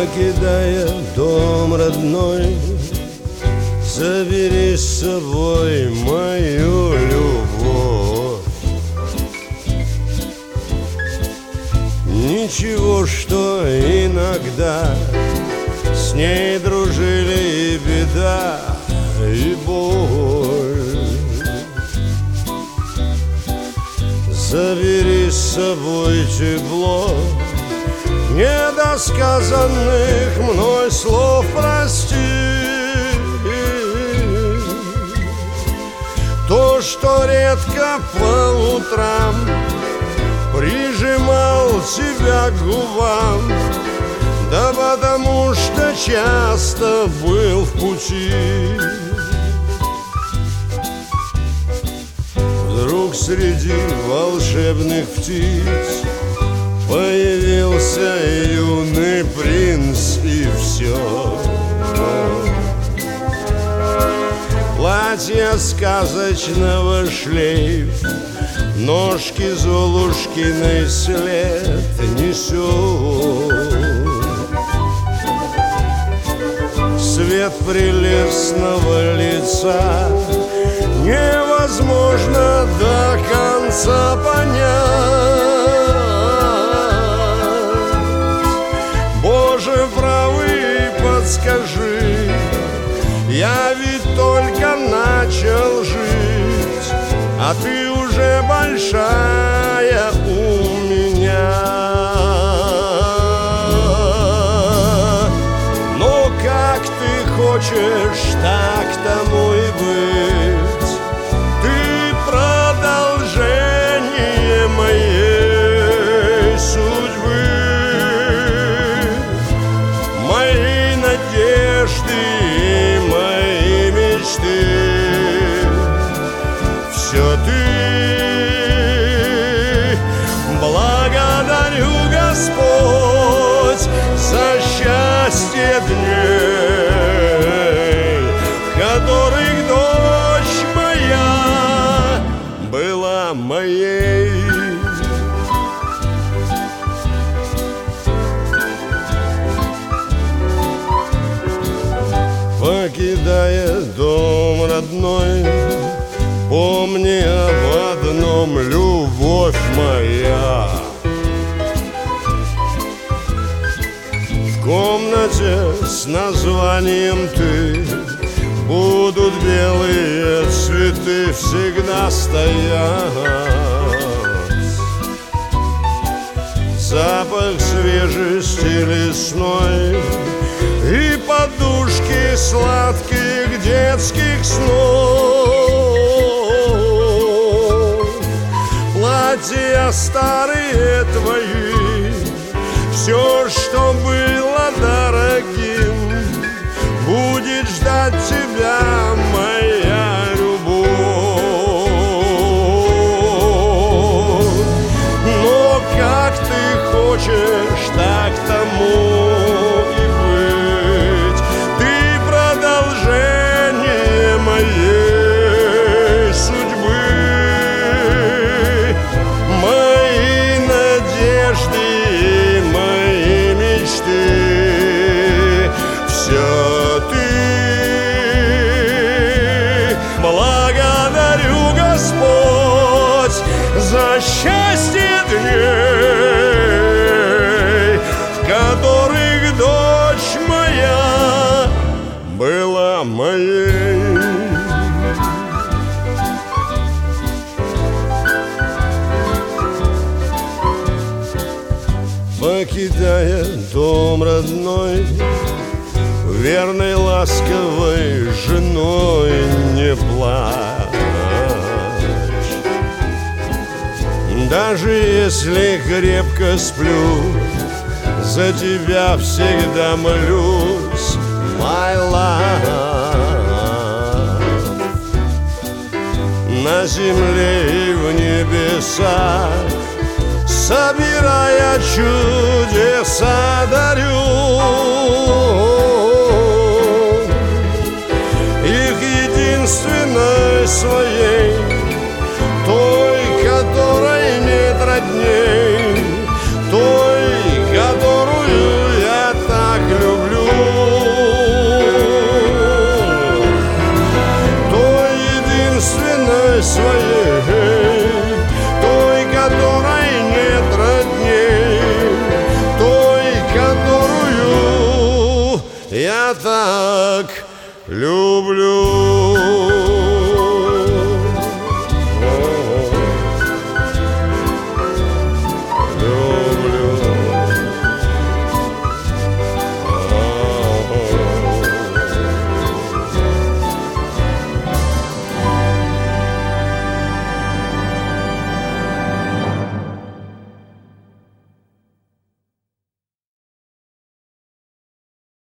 покидая дом родной, забери с собой мою любовь. Ничего, что иногда с ней дружили и беда, и боль. Забери с собой тепло недосказанных мной слов, прости. То, что редко по утрам прижимал тебя к губам, да потому что часто был в пути. Вдруг среди волшебных птиц появился юный принц, и все. Платье сказочного шлейф, ножки Золушкиной след несет. Свет прелестного лица невозможно до конца понять. Боже правый, подскажи, я ведь только начал жить, а ты уже большая у меня. Но как ты хочешь, так тому и быть. Ты продолжение моей судьбы, моей надежды и моей мечты. Все ты. Благодарю, Господь, за счастье дней, в которых дочь моя была моей. Покидая дом родной, помни об одном, любовь моя. В комнате с названием «Ты» будут белые цветы всегда стоять. Запах свежести лесной и подушки сладких детских снов. Платья старые твои, все, что было дорогим, будет ждать тебя моя любовь. Но как ты хочешь, так тому и быть. Ты продолжение моей судьбы, мои надежды и мои мечты. Все ты. Благодарю, Господь, за счастье дней, в которых дочь моя была моей. Покидая дом родной, верной ласковой женой не плачь. Даже если крепко сплю, за тебя всегда молюсь, my love. На земле и в небесах, собирая чудеса, дарю их единственной своей, той, которой нет родней, той, которую я так люблю. я так люблю.